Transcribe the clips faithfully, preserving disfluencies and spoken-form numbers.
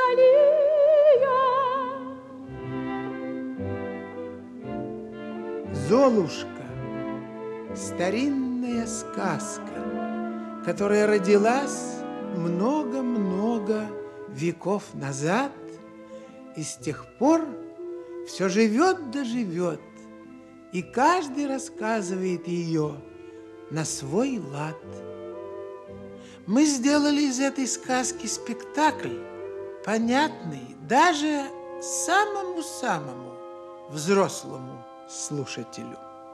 Золушка – старинная сказка, которая родилась много-много веков назад, и с тех пор все живет да живет, и каждый рассказывает ее на свой лад. Мы сделали из этой сказки спектакль, понятный даже самому-самому взрослому слушателю.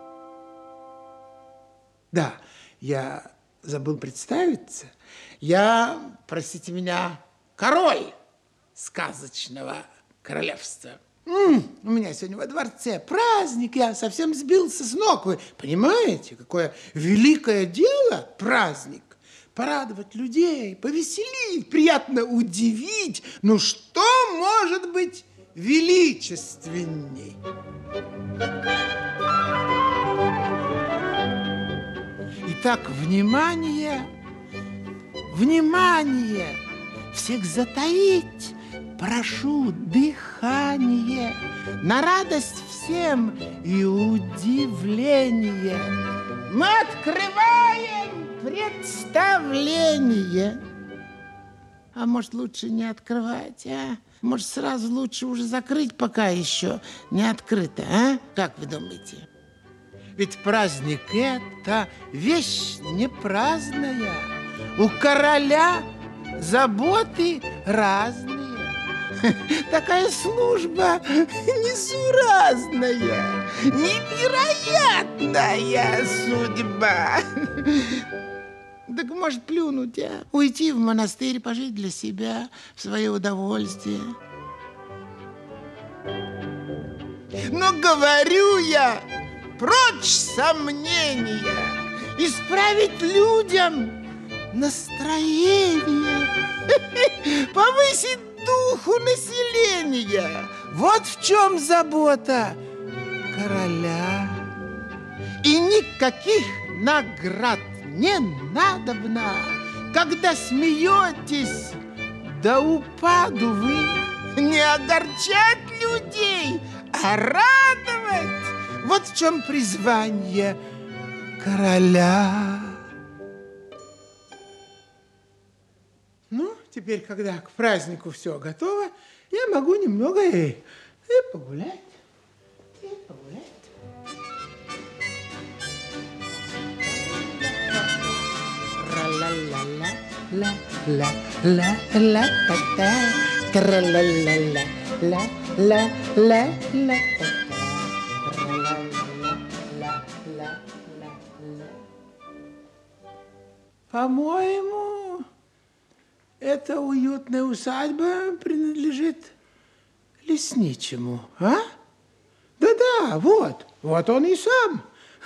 Да, я забыл представиться. Я, простите меня, король сказочного королевства. М-м, у меня сегодня во дворце праздник, я совсем сбился с ног. Вы понимаете, какое великое дело праздник? Порадовать людей, повеселить, приятно удивить. Ну что может быть величественней? Итак, внимание, внимание! Всех затаить прошу дыхание, на радость всем и удивление. Мы открываем представление. А может, лучше не открывать, а? Может, сразу лучше уже закрыть, пока еще не открыто, а? Как вы думаете? Ведь праздник – это вещь не праздная. У короля заботы разные. Такая служба несуразная, невероятная судьба. Так может плюнуть, а? Уйти в монастырь, пожить для себя, в свое удовольствие. Но говорю я, прочь сомнения, исправить людям настроение, повысить духу населения. Вот в чем забота короля. И никаких наград не надобно, когда смеетесь до упаду вы. Не огорчать людей, а радовать. Вот в чем призвание короля. Ну, теперь, когда к празднику все готово, я могу немного и, и погулять. И погулять. По-моему, эта уютная усадьба принадлежит лесничему, а? Да-да, вот, вот он и сам.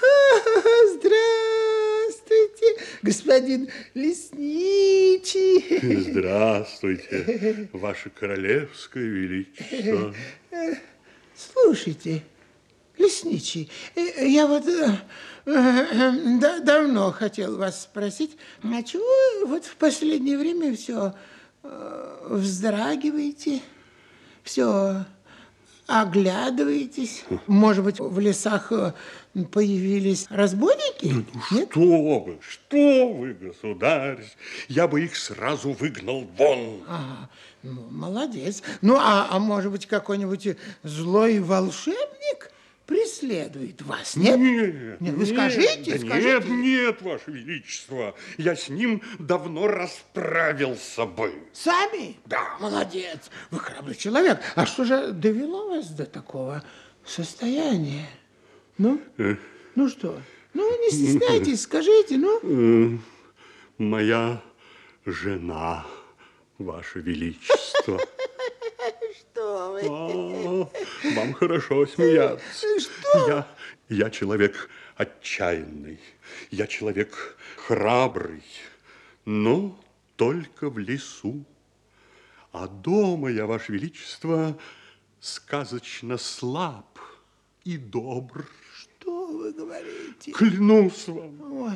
Здравствуйте, господин лесничий. Здравствуйте, ваше королевское величество. Слушайте, лесничий, я вот да, давно хотел вас спросить, а чего вот в последнее время все вздрагиваете, все оглядываетесь? Может быть, в лесах появились разбойники? Ну, что вы, что вы, государь, я бы их сразу выгнал вон. Ага, ну, молодец. Ну, а, а может быть, какой-нибудь злой волшебник преследует вас, нет? Нет, нет, вы нет, скажите, да скажите. Нет, нет, ваше величество, я с ним давно расправился бы. Сами? Да. Молодец, вы храбрый человек. А что же довело вас до такого состояния? Ну, э? ну что? Ну, не стесняйтесь, скажите, ну. Э, моя жена, ваше величество. Что вы? А, вам хорошо смеяться. Что? Я, я человек отчаянный, я человек храбрый, но только в лесу. А дома я, ваше величество, сказочно слаб и добр. Что вы говорите? Клянусь вам. Ой.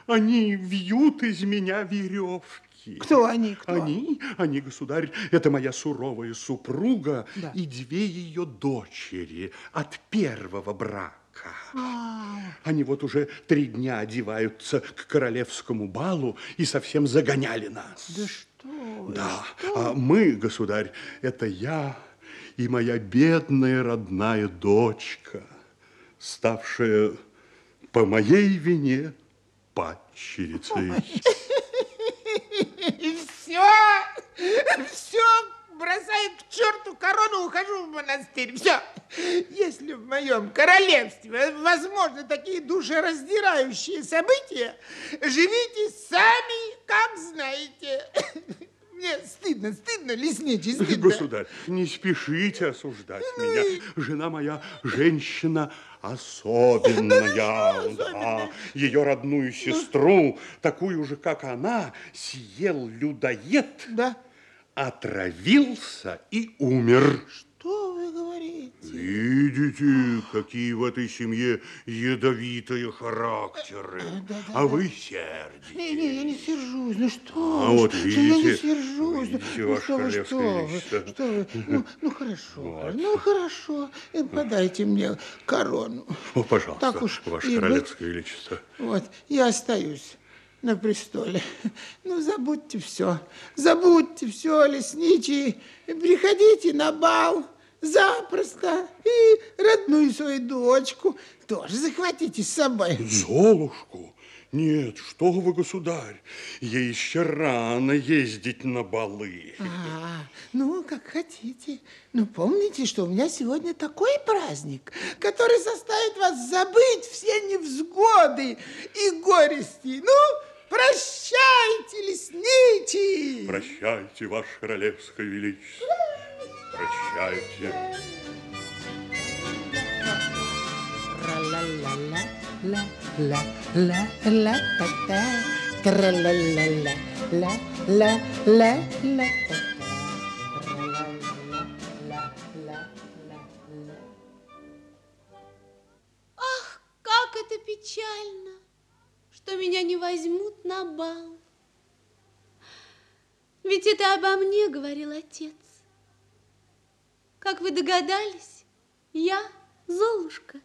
они вьют из меня веревки. Кто они? Кто? Они, они, государь, это моя суровая супруга, да. и две ее дочери от первого брака. А. Они вот уже три дня одеваются к королевскому балу и совсем загоняли нас. Да что вы, Да, что? а мы, государь, это я и моя бедная родная дочка, ставшая по моей вине падчерицей. Все, все, бросает к черту корону, ухожу в монастырь. Все. Если в моем королевстве возможны такие душераздирающие события, живите сами, как знаете. Мне стыдно, стыдно, лесничий, стыдно. Государь, не спешите осуждать меня. Жена моя женщина особенная. Да. Ее родную сестру, такую же, как она, съел людоед, да. отравился и умер. Что вы говорите? Видите, какие в этой семье ядовитые характеры. Да, да, а да. вы сердитесь. Не, не, я не сержусь. Ну что А вы, вот что, видите, я не сержусь. видите, ну, ваше что вы, что королевское вы, величество. что вы. Ну, ну хорошо, Вот. ну хорошо. Э, Подайте мне корону. О, пожалуйста, Так уж ваше и быть. королевское величество. Вот, я остаюсь на престоле. Ну, забудьте все. Забудьте все, лесничий. Приходите на бал запросто. И родную свою дочку тоже захватите с собой. Золушку? Нет, что вы, государь, ей еще рано ездить на балы. А, ну, как хотите. Но помните, что у меня сегодня такой праздник, который заставит вас забыть все невзгоды и горести. Ну, прощайте, лесничий. Прощайте, ваше королевское величество. Прощайте. Ах, как это печально, что меня не возьмут на бал. Ведь это обо мне говорил отец. Как вы догадались, я Золушка.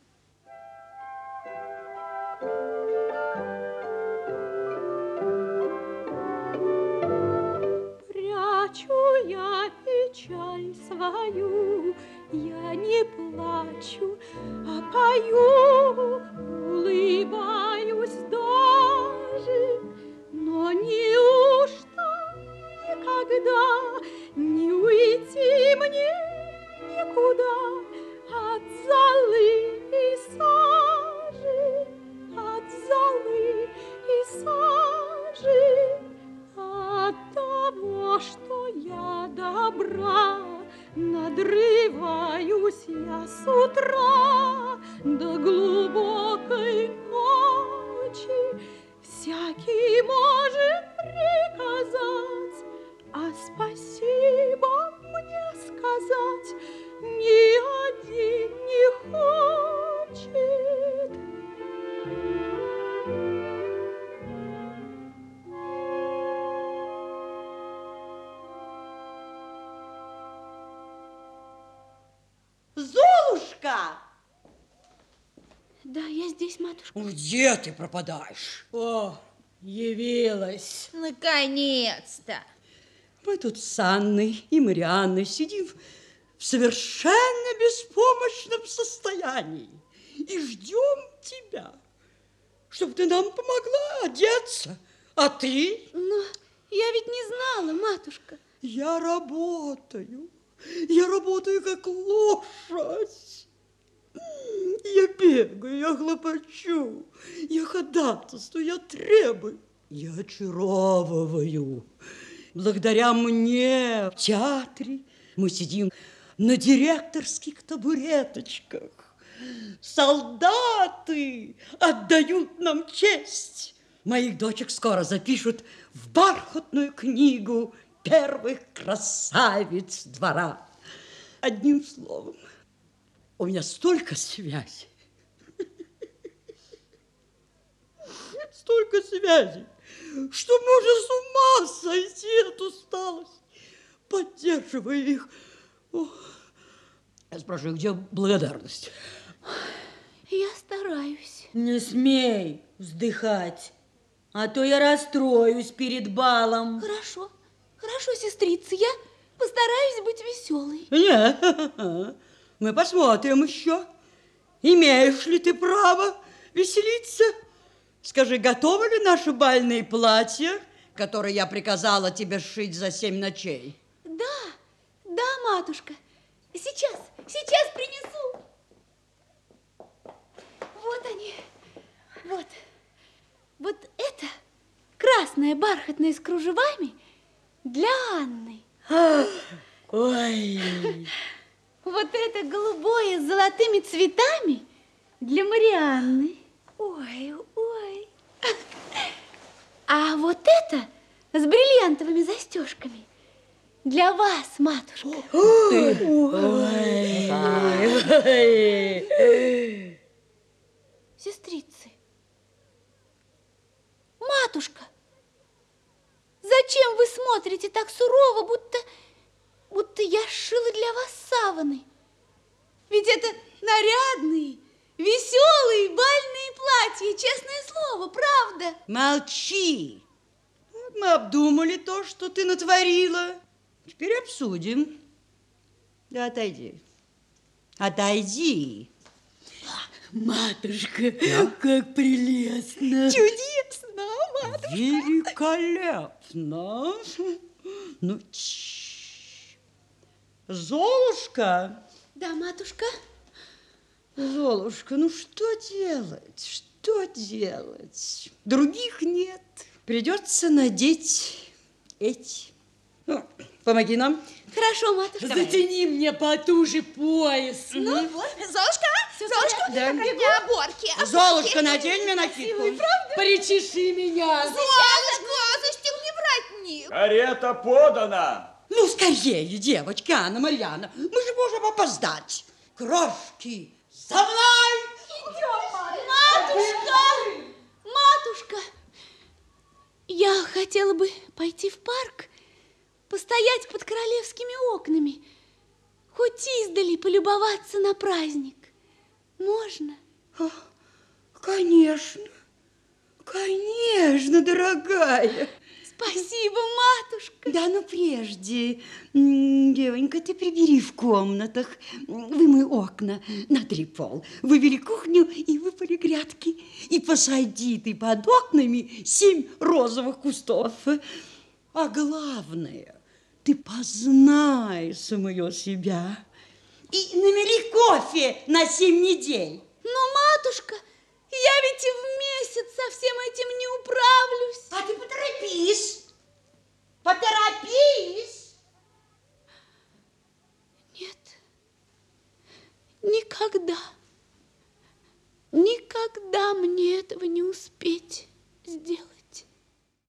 Прячу я печаль свою, я не плачу, а пою, улыбаюсь даже, но неужто никогда не уйти мне никуда от золы и сажи, от золы и сажи, от того, что я добра, надрываюсь я с утра до глубокой ночи. Всякий может приказать, а спасибо мне сказать ни один не хочет. Золушка! Да, я здесь, матушка. Где ты пропадаешь? О, явилась. Наконец-то. Мы тут с Анной и Марианной сидим в совершенно беспомощном состоянии и ждем тебя, чтобы ты нам помогла одеться. А ты? Но я ведь не знала, матушка. Я работаю. Я работаю как лошадь. Я бегаю, я хлопочу, я ходатайствую, я требую, я очаровываю. Благодаря мне в театре мы сидим на директорских табуреточках. Солдаты отдают нам честь. Моих дочек скоро запишут в бархатную книгу первых красавиц двора. Одним словом, у меня столько связей, столько связей, что можно с ума сойти от усталости, поддерживая их. О, я спрашиваю, где благодарность? Я стараюсь. Не смей вздыхать, а то я расстроюсь перед балом. Хорошо, хорошо, сестрица, я постараюсь быть веселой. Нет, мы посмотрим еще. Имеешь ли ты право веселиться? Скажи, готовы ли наши бальные платья, которые я приказала тебе сшить за семь ночей? Да, да, матушка. Сейчас, сейчас принесу. Вот они. Вот. Вот это красное бархатное с кружевами для Анны. Ой. Вот это голубое с золотыми цветами для Марианны. Ой, ой. А вот это с бриллиантовыми застежками для вас, матушка. Ой. Ой. Сестрицы. Матушка, зачем вы смотрите так сурово, будто, будто я сшила для вас саваны? Ведь это нарядные, веселые бальные платья, честное слово, правда? Молчи. Мы обдумали то, что ты натворила. Теперь обсудим. Да, отойди. Отойди. Матушка, как прелестно. Чудесно, матушка. Великолепно. Ну, тш. Золушка. Да, матушка. Золушка, ну что делать? Что делать? Других нет. Придется надеть эти. Ну, помоги нам. Хорошо, матушка. Затяни мне потуже пояс. Ну вот, Золушка, Золушка, Да. для оборки. Золушка, надень мне накидку. Причеши меня. Золушка, застегни воротник. Карета подана. Ну, скорее, девочки, Анна, Марьяна. Мы же можем опоздать. Крошки, за мной! Матушка, матушка, я хотела бы пойти в парк, постоять под королевскими окнами, хоть издали полюбоваться на праздник. Можно? Конечно, конечно, дорогая. Спасибо, матушка. Да, но прежде, м, девонька, ты прибери в комнатах, вымой окна, натри пол, выбери кухню и выпали грядки. И посади ты под окнами семь розовых кустов. А главное, ты познай самую себя и намели кофе на семь недель. Но, матушка, я ведь и в месяц со всем этим не управлюсь. А ты поторопись, поторопись. Нет, никогда, никогда мне этого не успеть сделать.